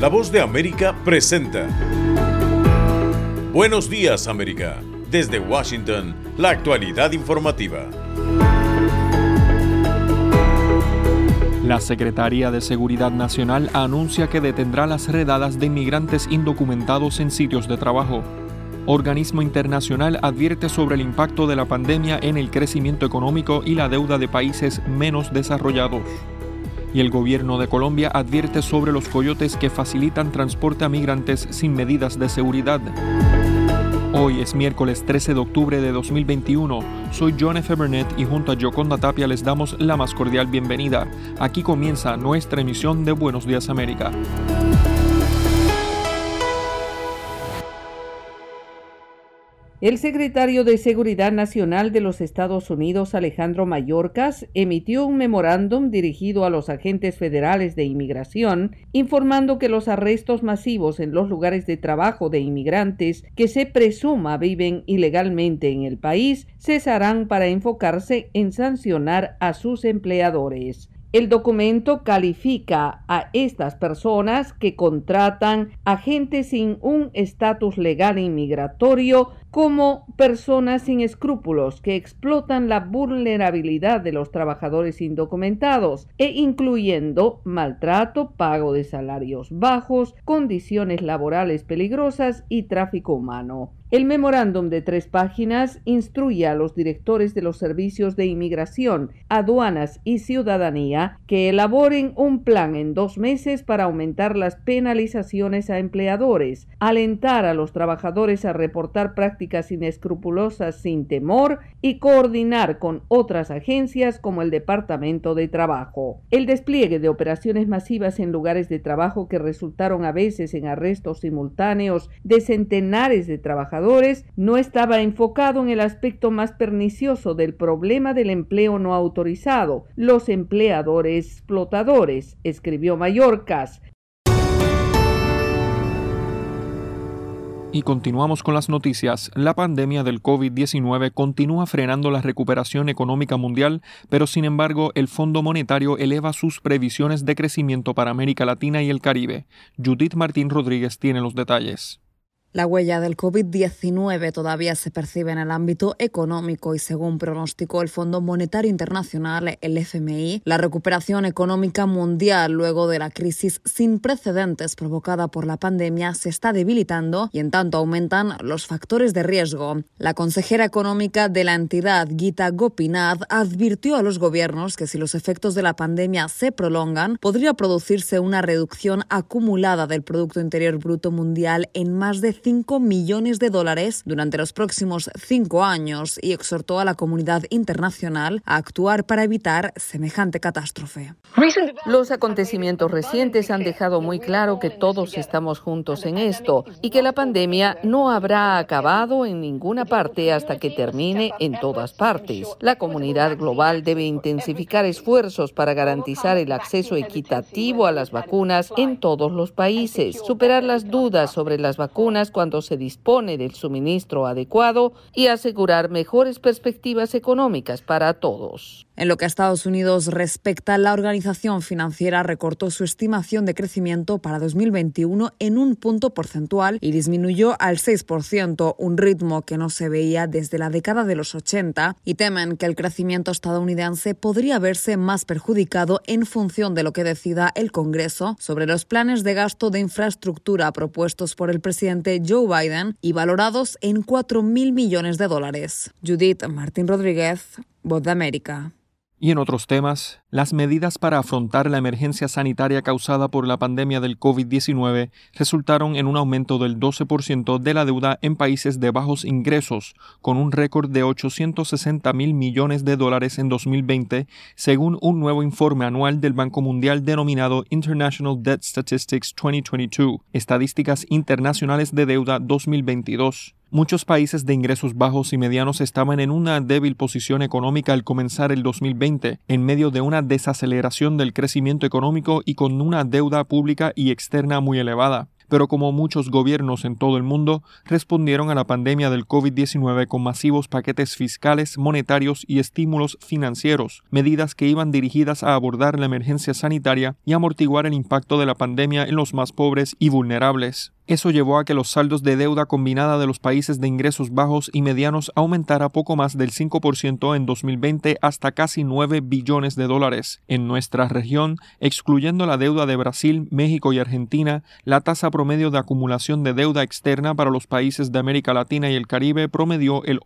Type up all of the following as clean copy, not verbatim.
La Voz de América presenta Buenos Días, América. Desde Washington, la actualidad informativa. La Secretaría de Seguridad Nacional anuncia que detendrá las redadas de inmigrantes indocumentados en sitios de trabajo. Organismo internacional advierte sobre el impacto de la pandemia en el crecimiento económico y la deuda de países menos desarrollados. Y el gobierno de Colombia advierte sobre los coyotes que facilitan transporte a migrantes sin medidas de seguridad. Hoy es miércoles 13 de octubre de 2021. Soy John F. Burnett y junto a Yoconda Tapia les damos la más cordial bienvenida. Aquí comienza nuestra emisión de Buenos Días América. El secretario de Seguridad Nacional de los Estados Unidos, Alejandro Mayorkas, emitió un memorándum dirigido a los agentes federales de inmigración, informando que los arrestos masivos en los lugares de trabajo de inmigrantes que se presuma viven ilegalmente en el país cesarán para enfocarse en sancionar a sus empleadores. El documento califica a estas personas que contratan agentes sin un estatus legal inmigratorio como personas sin escrúpulos que explotan la vulnerabilidad de los trabajadores indocumentados e incluyendo maltrato, pago de salarios bajos, condiciones laborales peligrosas y tráfico humano. El memorándum de 3 páginas instruye a los directores de los servicios de inmigración, aduanas y ciudadanía que elaboren un plan en 2 meses para aumentar las penalizaciones a empleadores, alentar a los trabajadores a reportar prácticas inescrupulosas sin temor y coordinar con otras agencias como el Departamento de Trabajo. El despliegue de operaciones masivas en lugares de trabajo que resultaron a veces en arrestos simultáneos de centenares de trabajadores no estaba enfocado en el aspecto más pernicioso del problema del empleo no autorizado, los empleadores explotadores, escribió Mayorkas. Y continuamos con las noticias. La pandemia del COVID-19 continúa frenando la recuperación económica mundial, pero sin embargo el Fondo Monetario eleva sus previsiones de crecimiento para América Latina y el Caribe. Judith Martín Rodríguez tiene los detalles. La huella del COVID-19 todavía se percibe en el ámbito económico y según pronosticó el Fondo Monetario Internacional, el FMI, la recuperación económica mundial luego de la crisis sin precedentes provocada por la pandemia se está debilitando y en tanto aumentan los factores de riesgo. La consejera económica de la entidad, Geeta Gopinath, advirtió a los gobiernos que si los efectos de la pandemia se prolongan, podría producirse una reducción acumulada del Producto Interior Bruto Mundial en más de 5 millones de dólares durante los próximos 5 años y exhortó a la comunidad internacional a actuar para evitar semejante catástrofe. Los acontecimientos recientes han dejado muy claro que todos estamos juntos en esto y que la pandemia no habrá acabado en ninguna parte hasta que termine en todas partes. La comunidad global debe intensificar esfuerzos para garantizar el acceso equitativo a las vacunas en todos los países, superar las dudas sobre las vacunas cuando se dispone del suministro adecuado y asegurar mejores perspectivas económicas para todos. En lo que a Estados Unidos respecta, la organización financiera recortó su estimación de crecimiento para 2021 en 1 punto porcentual y disminuyó al 6%, un ritmo que no se veía desde la década de los 80, y temen que el crecimiento estadounidense podría verse más perjudicado en función de lo que decida el Congreso sobre los planes de gasto de infraestructura propuestos por el presidente Joe Biden y valorados en $4.000 millones. Judith Martín Rodríguez, Voz de América. Y en otros temas, las medidas para afrontar la emergencia sanitaria causada por la pandemia del COVID-19 resultaron en un aumento del 12% de la deuda en países de bajos ingresos, con un récord de $860.000 millones en 2020, según un nuevo informe anual del Banco Mundial denominado International Debt Statistics 2022, Estadísticas Internacionales de Deuda 2022. Muchos países de ingresos bajos y medianos estaban en una débil posición económica al comenzar el 2020, en medio de una desaceleración del crecimiento económico y con una deuda pública y externa muy elevada. pero como muchos gobiernos en todo el mundo, respondieron a la pandemia del COVID-19 con masivos paquetes fiscales, monetarios y estímulos financieros, medidas que iban dirigidas a abordar la emergencia sanitaria y amortiguar el impacto de la pandemia en los más pobres y vulnerables. Eso llevó a que los saldos de deuda combinada de los países de ingresos bajos y medianos aumentara poco más del 5% en 2020 hasta casi 9 billones de dólares. En nuestra región, excluyendo la deuda de Brasil, México y Argentina, la tasa promedio de acumulación de deuda externa para los países de América Latina y el Caribe promedió el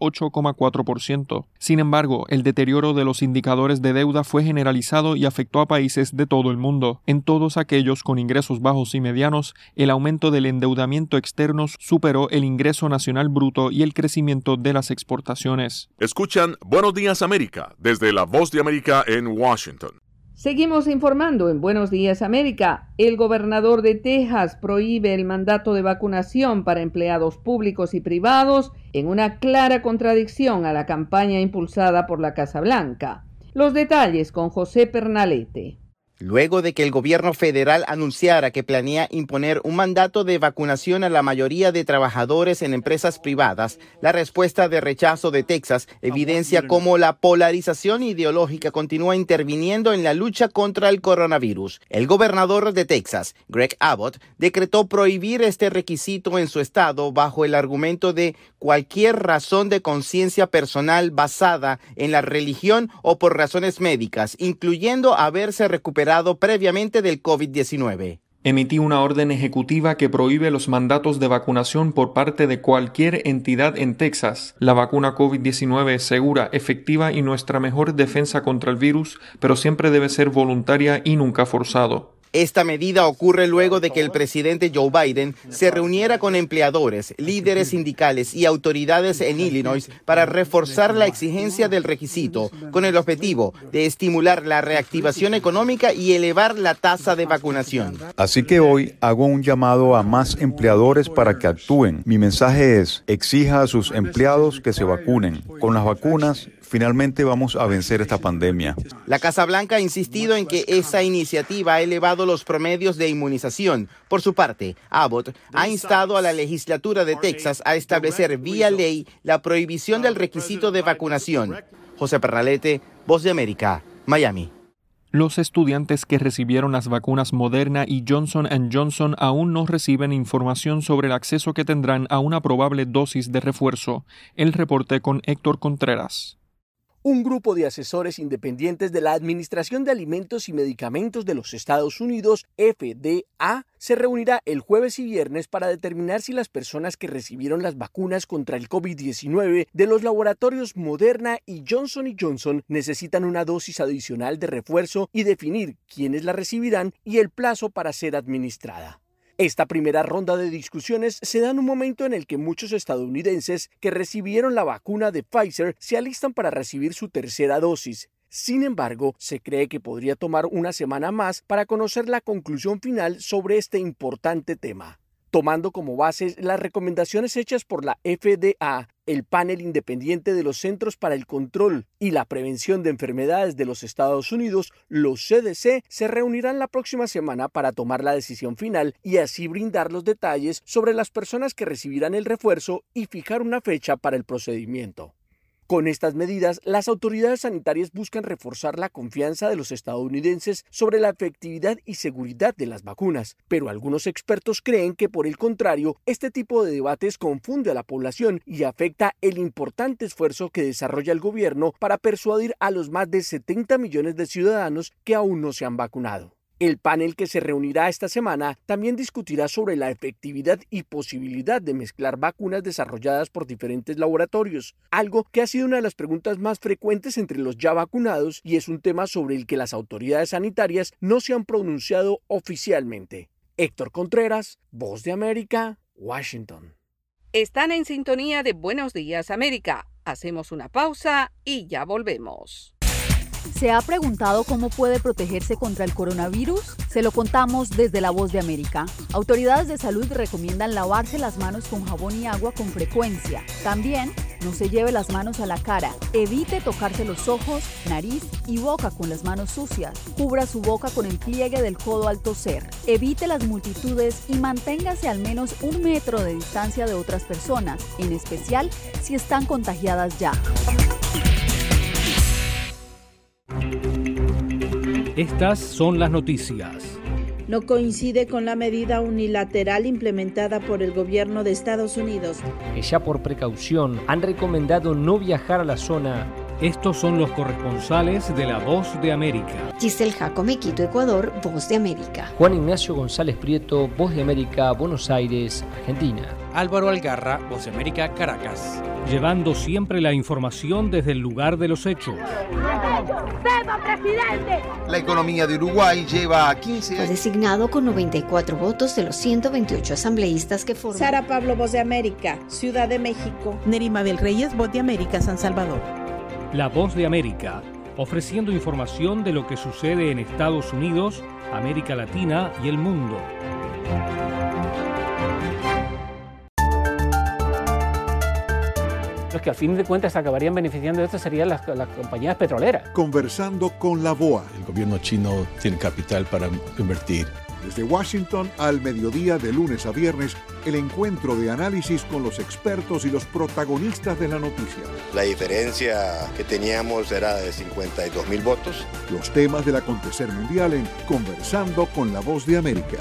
8,4%. Sin embargo, el deterioro de los indicadores de deuda fue generalizado y afectó a países de todo el mundo. En todos aquellos con ingresos bajos y medianos, el aumento del endeudamiento externo superó el ingreso nacional bruto y el crecimiento de las exportaciones. Escuchan Buenos Días América desde La Voz de América en Washington. Seguimos informando en Buenos Días América. El gobernador de Texas prohíbe el mandato de vacunación para empleados públicos y privados en una clara contradicción a la campaña impulsada por la Casa Blanca. Los detalles con José Pernalete. Luego de que el gobierno federal anunciara que planea imponer un mandato de vacunación a la mayoría de trabajadores en empresas privadas, la respuesta de rechazo de Texas evidencia cómo la polarización ideológica continúa interviniendo en la lucha contra el coronavirus. El gobernador de Texas, Greg Abbott, decretó prohibir este requisito en su estado bajo el argumento de cualquier razón de conciencia personal basada en la religión o por razones médicas, incluyendo haberse recuperado previamente del COVID-19. Emití una orden ejecutiva que prohíbe los mandatos de vacunación por parte de cualquier entidad en Texas. La vacuna COVID-19 es segura, efectiva y nuestra mejor defensa contra el virus, pero siempre debe ser voluntaria y nunca forzado. Esta medida ocurre luego de que el presidente Joe Biden se reuniera con empleadores, líderes sindicales y autoridades en Illinois para reforzar la exigencia del requisito, con el objetivo de estimular la reactivación económica y elevar la tasa de vacunación. Así que hoy hago un llamado a más empleadores para que actúen. Mi mensaje es: exija a sus empleados que se vacunen. Con las vacunas, finalmente vamos a vencer esta pandemia. La Casa Blanca ha insistido en que esa iniciativa ha elevado los promedios de inmunización. Por su parte, Abbott ha instado a la legislatura de Texas a establecer vía ley la prohibición del requisito de vacunación. José Pernalete, Voz de América, Miami. Los estudiantes que recibieron las vacunas Moderna y Johnson & Johnson aún no reciben información sobre el acceso que tendrán a una probable dosis de refuerzo. El reporte con Héctor Contreras. Un grupo de asesores independientes de la Administración de Alimentos y Medicamentos de los Estados Unidos, FDA, se reunirá el jueves y viernes para determinar si las personas que recibieron las vacunas contra el COVID-19 de los laboratorios Moderna y Johnson & Johnson necesitan una dosis adicional de refuerzo y definir quiénes la recibirán y el plazo para ser administrada. Esta primera ronda de discusiones se da en un momento en el que muchos estadounidenses que recibieron la vacuna de Pfizer se alistan para recibir su tercera dosis. Sin embargo, se cree que podría tomar una semana más para conocer la conclusión final sobre este importante tema. Tomando como base las recomendaciones hechas por la FDA, el panel independiente de los Centros para el Control y la Prevención de Enfermedades de los Estados Unidos, los CDC, se reunirán la próxima semana para tomar la decisión final y así brindar los detalles sobre las personas que recibirán el refuerzo y fijar una fecha para el procedimiento. Con estas medidas, las autoridades sanitarias buscan reforzar la confianza de los estadounidenses sobre la efectividad y seguridad de las vacunas, pero algunos expertos creen que, por el contrario, este tipo de debates confunde a la población y afecta el importante esfuerzo que desarrolla el gobierno para persuadir a los más de 70 millones de ciudadanos que aún no se han vacunado. El panel que se reunirá esta semana también discutirá sobre la efectividad y posibilidad de mezclar vacunas desarrolladas por diferentes laboratorios, algo que ha sido una de las preguntas más frecuentes entre los ya vacunados y es un tema sobre el que las autoridades sanitarias no se han pronunciado oficialmente. Héctor Contreras, Voz de América, Washington. Están en sintonía de Buenos Días América. Hacemos una pausa y ya volvemos. ¿Se ha preguntado cómo puede protegerse contra el coronavirus? Se lo contamos desde La Voz de América. Autoridades de salud recomiendan lavarse las manos con jabón y agua con frecuencia. También No se lleve las manos a la cara. Evite tocarse los ojos, nariz y boca con las manos sucias. Cubra su boca con el pliegue del codo al toser. Evite las multitudes y manténgase al menos 1 metro de distancia de otras personas, en especial si están contagiadas ya. Estas son las noticias. No coincide con la medida unilateral implementada por el gobierno de Estados Unidos. Que ya por precaución han recomendado no viajar a la zona. Estos son los corresponsales de La Voz de América. Giselle Jacome, Quito, Ecuador, Voz de América. Juan Ignacio González Prieto, Voz de América, Buenos Aires, Argentina. Álvaro Algarra, Voz de América, Caracas. Llevando siempre la información desde el lugar de los hechos. ¡Sepa, presidente! La economía de Uruguay lleva 15 años. Fue designado con 94 votos de los 128 asambleístas que forman. Sara Pablo, Voz de América, Ciudad de México. Nerima Bel Reyes, Voz de América, San Salvador. La Voz de América, ofreciendo información de lo que sucede en Estados Unidos, América Latina y el mundo. Los que al fin de cuentas acabarían beneficiando de esto serían las compañías petroleras. Conversando con la BOA. El gobierno chino tiene capital para invertir. Desde Washington al mediodía de lunes a viernes, el encuentro de análisis con los expertos y los protagonistas de la noticia. La diferencia que teníamos era de 52.000 votos. Los temas del acontecer mundial en Conversando con la Voz de América.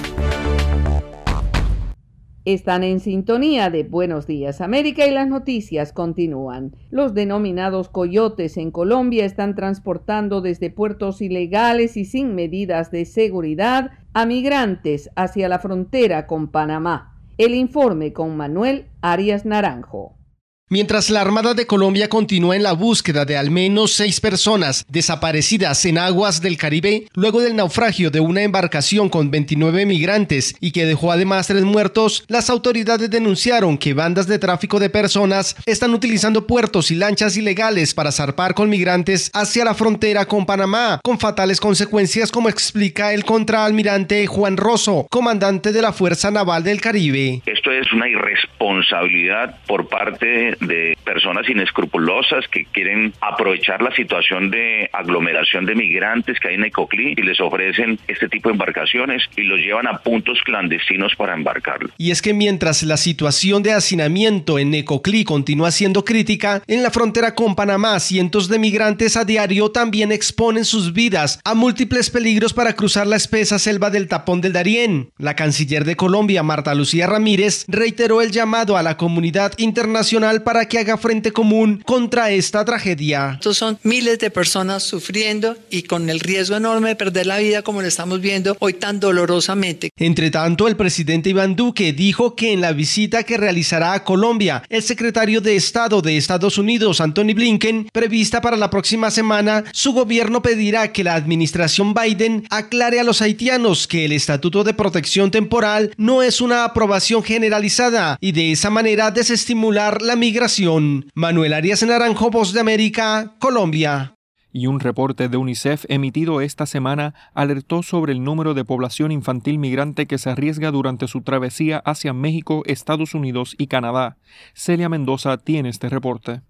Están en sintonía de Buenos Días América y las noticias continúan. Los denominados coyotes en Colombia están transportando desde puertos ilegales y sin medidas de seguridad a migrantes hacia la frontera con Panamá. El informe con Manuel Arias Naranjo. Mientras la Armada de Colombia continúa en la búsqueda de al menos 6 personas desaparecidas en aguas del Caribe, luego del naufragio de una embarcación con 29 migrantes y que dejó además 3 muertos, las autoridades denunciaron que bandas de tráfico de personas están utilizando puertos y lanchas ilegales para zarpar con migrantes hacia la frontera con Panamá, con fatales consecuencias, como explica el contraalmirante Juan Rosso, comandante de la Fuerza Naval del Caribe. Esto es una irresponsabilidad por parte de personas inescrupulosas que quieren aprovechar la situación de aglomeración de migrantes que hay en Necoclí y les ofrecen este tipo de embarcaciones y los llevan a puntos clandestinos para embarcarlos. Y es que mientras la situación de hacinamiento en Necoclí continúa siendo crítica, en la frontera con Panamá cientos de migrantes a diario también exponen sus vidas a múltiples peligros para cruzar la espesa selva del Tapón del Darién. La canciller de Colombia, Marta Lucía Ramírez, reiteró el llamado a la comunidad internacional para que haga frente común contra esta tragedia. Estos son miles de personas sufriendo y con el riesgo enorme de perder la vida, como lo estamos viendo hoy tan dolorosamente. Entre tanto, el presidente Iván Duque dijo que en la visita que realizará a Colombia, el secretario de Estado de Estados Unidos, Anthony Blinken, prevista para la próxima semana, su gobierno pedirá que la administración Biden aclare a los haitianos que el Estatuto de Protección Temporal no es una aprobación generalizada y de esa manera desestimular la migración. Manuel Arias Naranjo, Voz de América, Colombia. Y un reporte de UNICEF emitido esta semana alertó sobre el número de población infantil migrante que se arriesga durante su travesía hacia México, Estados Unidos y Canadá. Celia Mendoza tiene este reporte.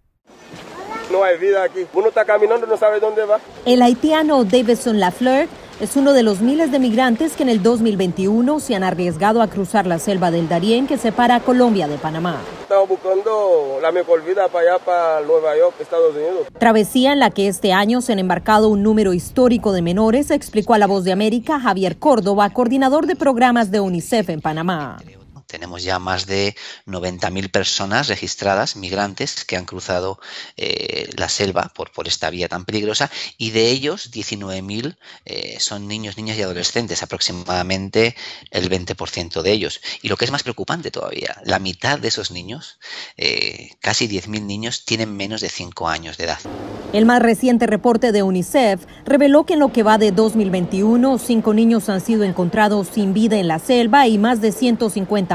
No hay vida aquí. Uno está caminando y no sabe dónde va. El haitiano Davidson Lafleur es uno de los miles de migrantes que en el 2021 se han arriesgado a cruzar la selva del Darién que separa a Colombia de Panamá. Estamos buscando la mejor vida para allá, para Nueva York, Estados Unidos. Travesía en la que este año se han embarcado un número histórico de menores, explicó a La Voz de América Javier Córdoba, coordinador de programas de UNICEF en Panamá. Tenemos ya más de 90.000 personas registradas, migrantes, que han cruzado la selva por esta vía tan peligrosa, y de ellos 19.000 son niños, niñas y adolescentes, aproximadamente el 20% de ellos. Y lo que es más preocupante todavía, la mitad de esos niños, casi 10.000 niños, tienen menos de 5 años de edad. El más reciente reporte de UNICEF reveló que en lo que va de 2021, 5 niños han sido encontrados sin vida en la selva y más de 150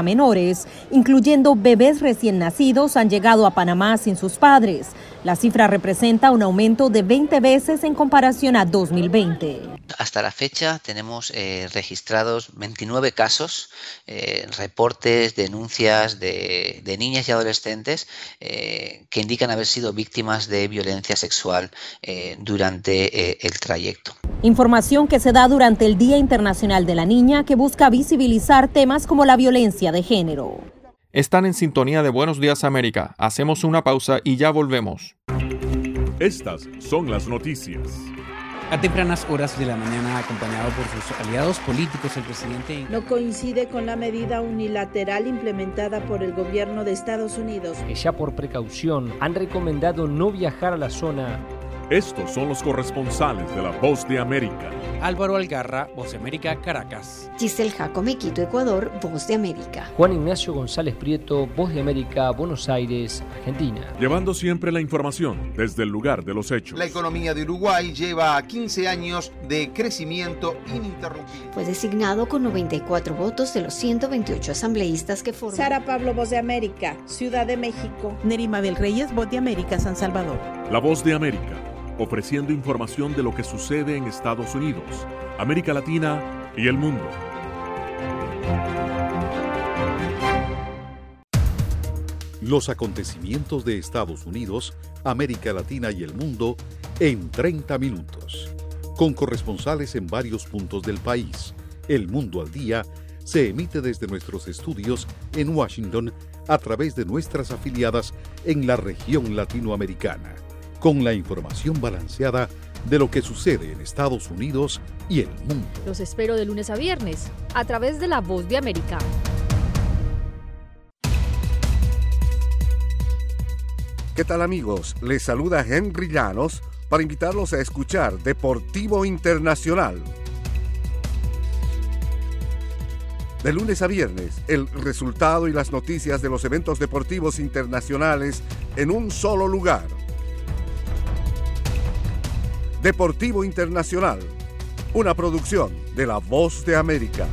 menores, incluyendo bebés recién nacidos, han llegado a Panamá sin sus padres. La cifra representa un aumento de 20 veces en comparación a 2020. Hasta la fecha tenemos registrados 29 casos, reportes, denuncias de niñas y adolescentes que indican haber sido víctimas de violencia sexual durante el trayecto. Información que se da durante el Día Internacional de la Niña, que busca visibilizar temas como la violencia de género. Están en sintonía de Buenos Días América. Hacemos una pausa y ya volvemos. Estas son las noticias. A tempranas horas de la mañana, acompañado por sus aliados políticos, el presidente no coincide con la medida unilateral implementada por el gobierno de Estados Unidos. Que ya por precaución han recomendado no viajar a la zona. Estos son los corresponsales de La Voz de América. Álvaro Algarra, Voz de América, Caracas. Giselle Jacome, Quito, Ecuador, Voz de América. Juan Ignacio González Prieto, Voz de América, Buenos Aires, Argentina. Llevando siempre la información desde el lugar de los hechos. La economía de Uruguay lleva 15 años de crecimiento ininterrumpido. Fue designado con 94 votos de los 128 asambleístas que forman. Sara Pablo, Voz de América, Ciudad de México. Neri Mabel Reyes, Voz de América, San Salvador. La Voz de América, ofreciendo información de lo que sucede en Estados Unidos, América Latina y el mundo. Los acontecimientos de Estados Unidos, América Latina y el mundo en 30 minutos. Con corresponsales en varios puntos del país. El Mundo al Día se emite desde nuestros estudios en Washington a través de nuestras afiliadas en la región latinoamericana, con la información balanceada de lo que sucede en Estados Unidos y el mundo. Los espero de lunes a viernes, a través de La Voz de América. ¿Qué tal, amigos? Les saluda Henry Llanos para invitarlos a escuchar Deportivo Internacional. De lunes a viernes, el resultado y las noticias de los eventos deportivos internacionales en un solo lugar. Deportivo Internacional, una producción de La Voz de América.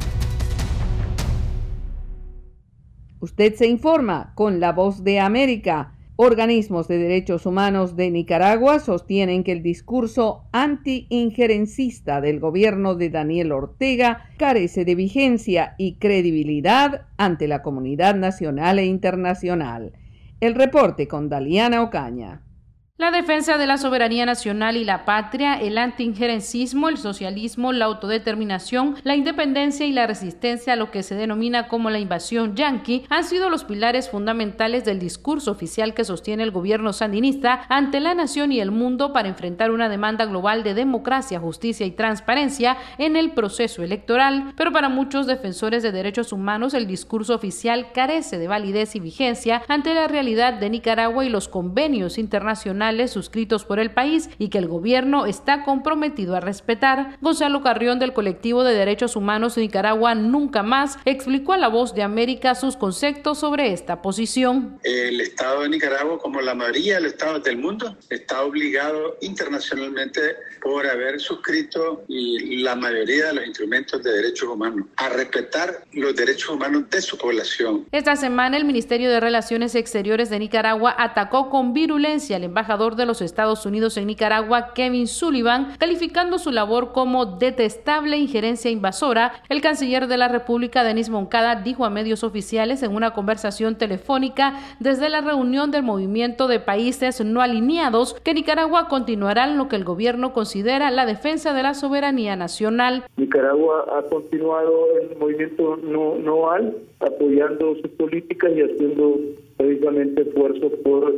Usted se informa con La Voz de América. Organismos de derechos humanos de Nicaragua sostienen que el discurso anti-injerencista del gobierno de Daniel Ortega carece de vigencia y credibilidad ante la comunidad nacional e internacional. El reporte con Daliana Ocaña. La defensa de la soberanía nacional y la patria, el antiinjerencismo, el socialismo, la autodeterminación, la independencia y la resistencia a lo que se denomina como la invasión yanqui han sido los pilares fundamentales del discurso oficial que sostiene el gobierno sandinista ante la nación y el mundo para enfrentar una demanda global de democracia, justicia y transparencia en el proceso electoral. Pero para muchos defensores de derechos humanos, el discurso oficial carece de validez y vigencia ante la realidad de Nicaragua y los convenios internacionales suscritos por el país y que el gobierno está comprometido a respetar. Gonzalo Carrión, del colectivo de derechos humanos de Nicaragua Nunca Más, explicó a La Voz de América sus conceptos sobre esta posición. El Estado de Nicaragua, como la mayoría de los estados del mundo, está obligado internacionalmente por haber suscrito la mayoría de los instrumentos de derechos humanos a respetar los derechos humanos de su población. Esta semana el Ministerio de Relaciones Exteriores de Nicaragua atacó con virulencia al embajador de los Estados Unidos en Nicaragua, Kevin Sullivan, calificando su labor como detestable injerencia invasora. El canciller de la República, Denis Moncada, dijo a medios oficiales en una conversación telefónica desde la reunión del Movimiento de Países No Alineados que Nicaragua continuará en lo que el gobierno considera la defensa de la soberanía nacional. Nicaragua ha continuado en el movimiento NOAL, apoyando sus políticas y haciendo precisamente esfuerzos por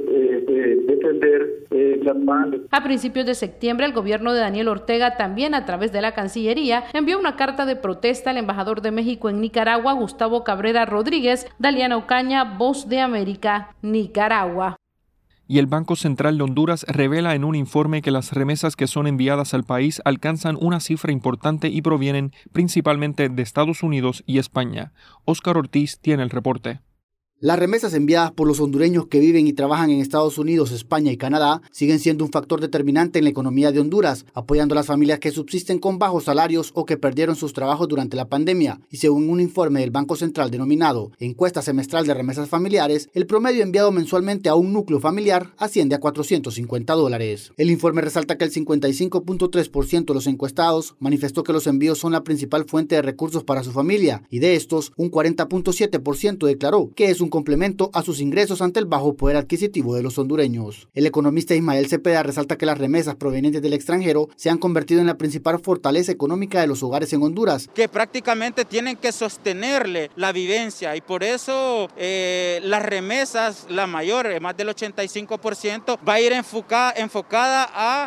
defender la paz. A principios de septiembre, el gobierno de Daniel Ortega, también a través de la Cancillería, envió una carta de protesta al embajador de México en Nicaragua, Gustavo Cabrera Rodríguez. Daliana Ocaña, Voz de América, Nicaragua. Y el Banco Central de Honduras revela en un informe que las remesas que son enviadas al país alcanzan una cifra importante y provienen principalmente de Estados Unidos y España. Óscar Ortiz tiene el reporte. Las remesas enviadas por los hondureños que viven y trabajan en Estados Unidos, España y Canadá siguen siendo un factor determinante en la economía de Honduras, apoyando a las familias que subsisten con bajos salarios o que perdieron sus trabajos durante la pandemia. Y según un informe del Banco Central denominado Encuesta Semestral de Remesas Familiares, el promedio enviado mensualmente a un núcleo familiar asciende a $450. El informe resalta que el 55.3% de los encuestados manifestó que los envíos son la principal fuente de recursos para su familia, y de estos, un 40.7% declaró que es un complemento a sus ingresos ante el bajo poder adquisitivo de los hondureños. El economista Ismael Cepeda resalta que las remesas provenientes del extranjero se han convertido en la principal fortaleza económica de los hogares en Honduras, que prácticamente tienen que sostenerle la vivencia, y por eso las remesas, la mayor, más del 85%, va a ir enfocada a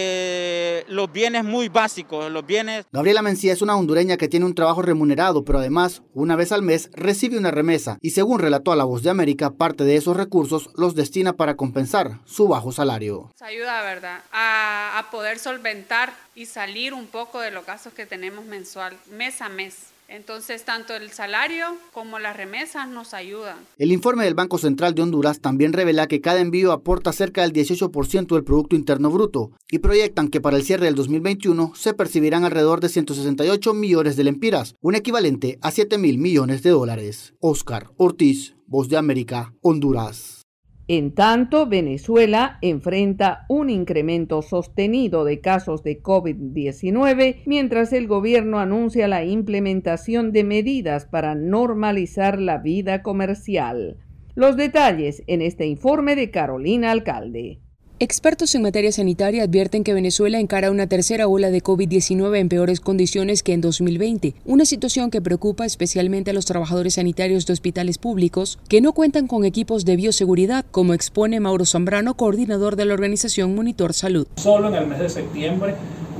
los bienes muy básicos, los bienes. Gabriela Mencía es una hondureña que tiene un trabajo remunerado, pero además, una vez al mes, recibe una remesa, y según relató a La Voz de América, parte de esos recursos los destina para compensar su bajo salario. Nos ayuda, ¿verdad?, a poder solventar y salir un poco de los gastos que tenemos mensual, mes a mes. Entonces, tanto el salario como las remesas nos ayudan. El informe del Banco Central de Honduras también revela que cada envío aporta cerca del 18% del Producto Interno Bruto, y proyectan que para el cierre del 2021 se percibirán alrededor de 168 millones de lempiras, un equivalente a $7.000 millones. Oscar Ortiz, Voz de América, Honduras. En tanto, Venezuela enfrenta un incremento sostenido de casos de COVID-19, mientras el gobierno anuncia la implementación de medidas para normalizar la vida comercial. Los detalles en este informe de Carolina Alcalde. Expertos en materia sanitaria advierten que Venezuela encara una tercera ola de COVID-19 en peores condiciones que en 2020, una situación que preocupa especialmente a los trabajadores sanitarios de hospitales públicos que no cuentan con equipos de bioseguridad, como expone Mauro Zambrano, coordinador de la organización Monitor Salud. Solo en el mes de septiembre,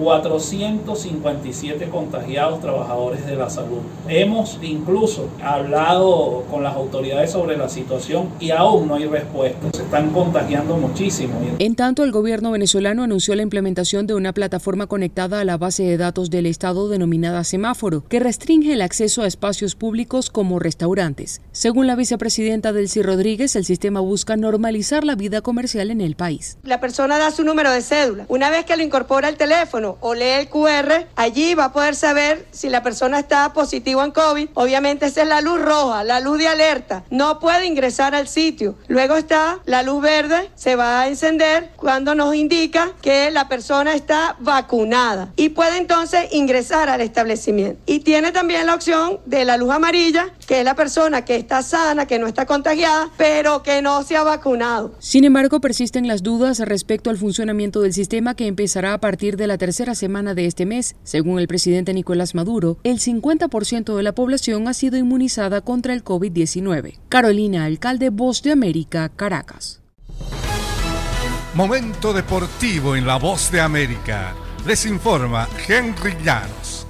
457 contagiados trabajadores de la salud. Hemos incluso hablado con las autoridades sobre la situación y aún no hay respuesta. Se están contagiando muchísimo. En tanto, el gobierno venezolano anunció la implementación de una plataforma conectada a la base de datos del Estado denominada Semáforo, que restringe el acceso a espacios públicos como restaurantes. Según la vicepresidenta Delcy Rodríguez, el sistema busca normalizar la vida comercial en el país. La persona da su número de cédula. Una vez que lo incorpora al teléfono o lee el QR, allí va a poder saber si la persona está positiva en COVID. Obviamente esa es la luz roja, la luz de alerta. No puede ingresar al sitio. Luego está la luz verde, se va a encender cuando nos indica que la persona está vacunada y puede entonces ingresar al establecimiento. Y tiene también la opción de la luz amarilla, que es la persona que está sana, que no está contagiada, pero que no se ha vacunado. Sin embargo, persisten las dudas respecto al funcionamiento del sistema, que empezará a partir de la tercera semana de este mes. Según el presidente Nicolás Maduro, el 50% de la población ha sido inmunizada contra el COVID-19. Carolina Alcalde, Voz de América, Caracas. Momento deportivo en La Voz de América. Les informa Henry Llanos.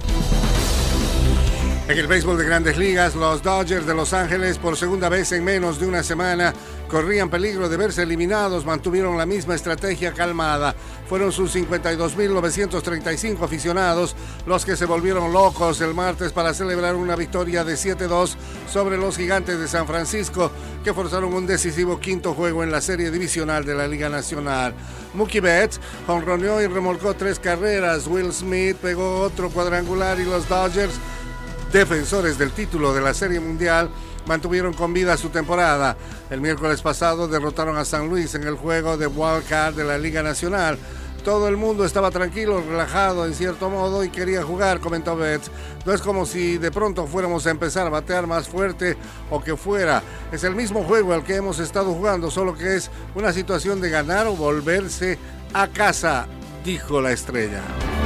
En el béisbol de Grandes Ligas, los Dodgers de Los Ángeles, por segunda vez en menos de una semana, corrían peligro de verse eliminados. Mantuvieron la misma estrategia calmada. Fueron sus 52.935 aficionados los que se volvieron locos el martes para celebrar una victoria de 7-2 sobre los Gigantes de San Francisco, que forzaron un decisivo quinto juego en la serie divisional de la Liga Nacional. Mookie Betts jonroneó y remolcó 3 carreras. Will Smith pegó otro cuadrangular y los Dodgers, defensores del título de la Serie Mundial, mantuvieron con vida su temporada. El miércoles pasado derrotaron a San Luis en el juego de Wild Card de la Liga Nacional. Todo el mundo estaba tranquilo, relajado en cierto modo y quería jugar, comentó Betts. No es como si de pronto fuéramos a empezar a batear más fuerte o que fuera. Es el mismo juego al que hemos estado jugando, solo que es una situación de ganar o volverse a casa, dijo la estrella.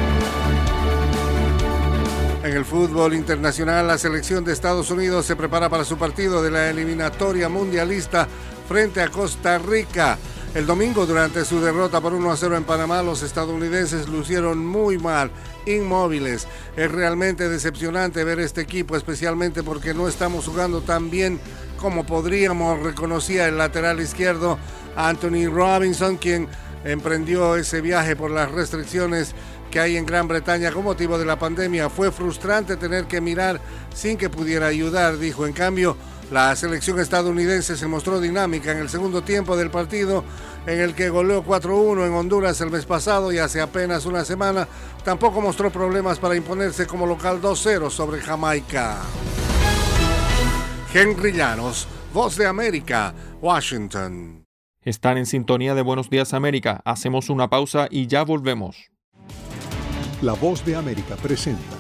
En el fútbol internacional, la selección de Estados Unidos se prepara para su partido de la eliminatoria mundialista frente a Costa Rica. El domingo, durante su derrota por 1-0 en Panamá, los estadounidenses lucieron muy mal, inmóviles. Es realmente decepcionante ver este equipo, especialmente porque no estamos jugando tan bien como podríamos, reconocía el lateral izquierdo Anthony Robinson, quien emprendió ese viaje por las restricciones que hay en Gran Bretaña con motivo de la pandemia. Fue frustrante tener que mirar sin que pudiera ayudar, dijo. En cambio, la selección estadounidense se mostró dinámica en el segundo tiempo del partido, en el que goleó 4-1 en Honduras el mes pasado, y hace apenas una semana tampoco mostró problemas para imponerse como local 2-0 sobre Jamaica. Henry Llanos, Voz de América, Washington. Están en sintonía de Buenos Días América. Hacemos una pausa y ya volvemos. La Voz de América presenta.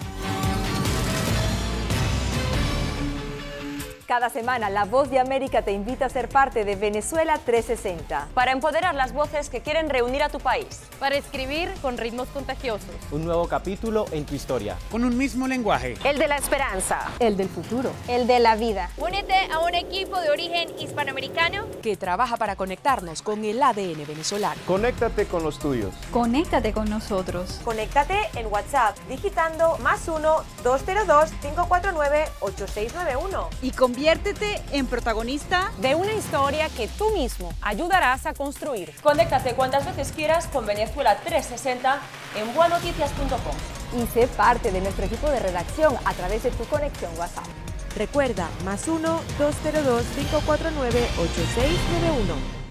Cada semana, La Voz de América te invita a ser parte de Venezuela 360. Para empoderar las voces que quieren reunir a tu país. Para escribir con ritmos contagiosos. Un nuevo capítulo en tu historia. Con un mismo lenguaje. El de la esperanza. El del futuro. El de la vida. Únete a un equipo de origen hispanoamericano que trabaja para conectarnos con el ADN venezolano. Conéctate con los tuyos. Conéctate con nosotros. Conéctate en WhatsApp digitando +1 202 549 8691. Y conviértete en protagonista de una historia que tú mismo ayudarás a construir. Conéctate cuantas veces quieras con Venezuela 360 en buenoticias.com. Y sé parte de nuestro equipo de redacción a través de tu conexión WhatsApp. Recuerda, +1 202 549 8691.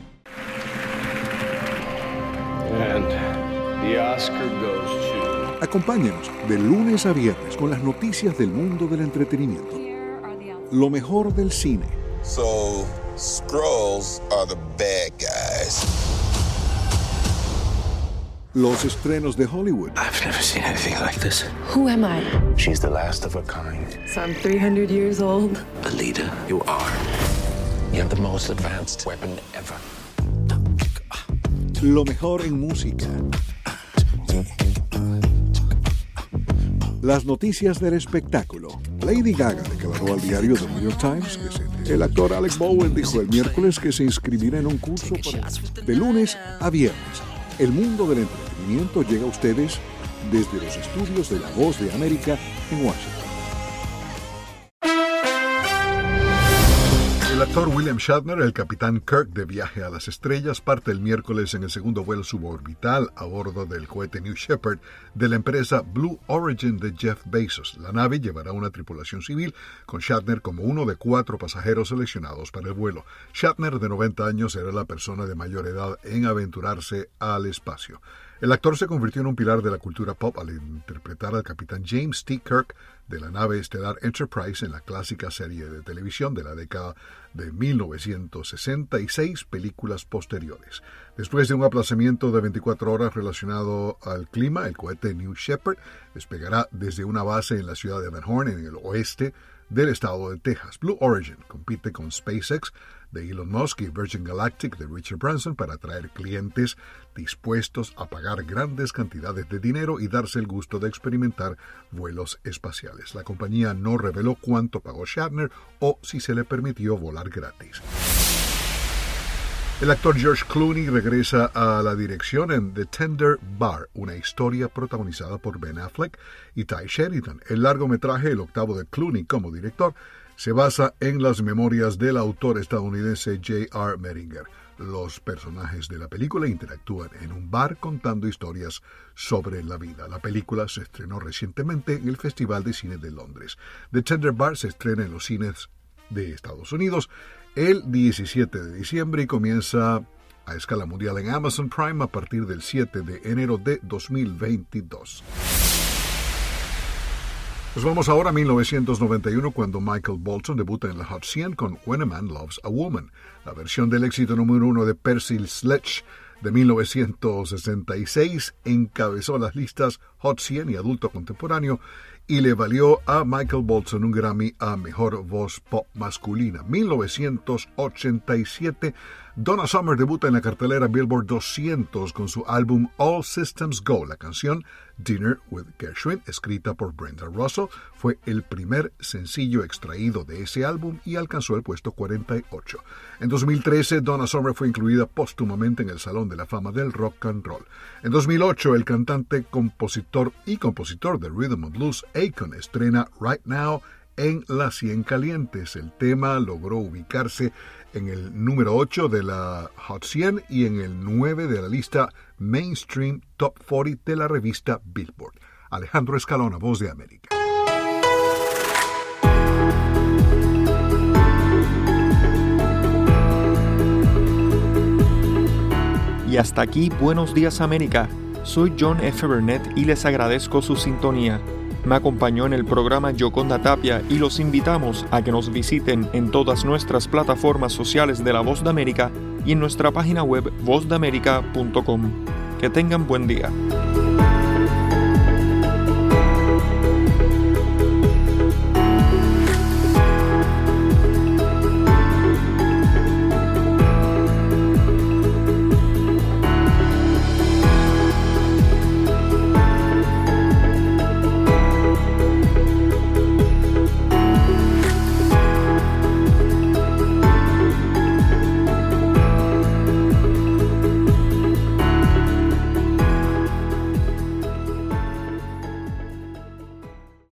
And the Oscar goes to... Acompáñenos de lunes a viernes con las noticias del mundo del entretenimiento. Lo mejor del cine. So, Skrulls are the bad guys. Los estrenos de Hollywood. I've never seen anything like this. Who am I? She's the last of her kind. So I'm 300 years old. The leader you are. You have the most advanced weapon ever. Lo mejor en música. Las noticias del espectáculo. Lady Gaga declaró al diario The New York Times que el actor Alec Bowen dijo el miércoles que se inscribirá en un curso de lunes a viernes. El mundo del entretenimiento llega a ustedes desde los estudios de La Voz de América en Washington. El actor William Shatner, el capitán Kirk de Viaje a las Estrellas, parte el miércoles en el segundo vuelo suborbital a bordo del cohete New Shepard de la empresa Blue Origin de Jeff Bezos. La nave llevará una tripulación civil con Shatner como uno de 4 pasajeros seleccionados para el vuelo. Shatner, de 90 años, será la persona de mayor edad en aventurarse al espacio. El actor se convirtió en un pilar de la cultura pop al interpretar al capitán James T. Kirk de la nave estelar Enterprise en la clásica serie de televisión de la década de 1960 y 6 películas posteriores. Después de un aplazamiento de 24 horas relacionado al clima, el cohete New Shepard despegará desde una base en la ciudad de Van Horn, en el oeste del estado de Texas. Blue Origin compite con SpaceX de Elon Musk y Virgin Galactic de Richard Branson para atraer clientes dispuestos a pagar grandes cantidades de dinero y darse el gusto de experimentar vuelos espaciales. La compañía no reveló cuánto pagó Shatner o si se le permitió volar gratis. El actor George Clooney regresa a la dirección en The Tender Bar, una historia protagonizada por Ben Affleck y Ty Sheridan. El largometraje, el octavo de Clooney como director, se basa en las memorias del autor estadounidense J.R. Meringer. Los personajes de la película interactúan en un bar contando historias sobre la vida. La película se estrenó recientemente en el Festival de Cine de Londres. The Tender Bar se estrena en los cines de Estados Unidos el 17 de diciembre y comienza a escala mundial en Amazon Prime a partir del 7 de enero de 2022. Nos vamos ahora a 1991 cuando Michael Bolton debuta en la Hot 100 con When a Man Loves a Woman. La versión del éxito número 1 de Percy Sledge de 1966 encabezó las listas Hot 100 y Adulto Contemporáneo y le valió a Michael Bolton un Grammy a Mejor Voz Pop Masculina. 1987, Donna Summer debuta en la cartelera Billboard 200 con su álbum All Systems Go. La canción Dinner with Gershwin, escrita por Brenda Russell, fue el primer sencillo extraído de ese álbum y alcanzó el puesto 48. En 2013, Donna Summer fue incluida póstumamente en el Salón de la Fama del Rock and Roll. En 2008, el cantante, compositor de Rhythm and Blues, Akon, estrena Right Now en las 100 calientes. El tema logró ubicarse en el número 8 de la Hot 100 y en el 9 de la lista Mainstream Top 40 de la revista Billboard. Alejandro Escalona, Voz de América. Y hasta aquí, Buenos Días América. Soy John F. Burnett y les agradezco su sintonía. Me acompañó en el programa Yoconda Tapia y los invitamos a que nos visiten en todas nuestras plataformas sociales de La Voz de América y en nuestra página web vozdeamerica.com. Que tengan buen día.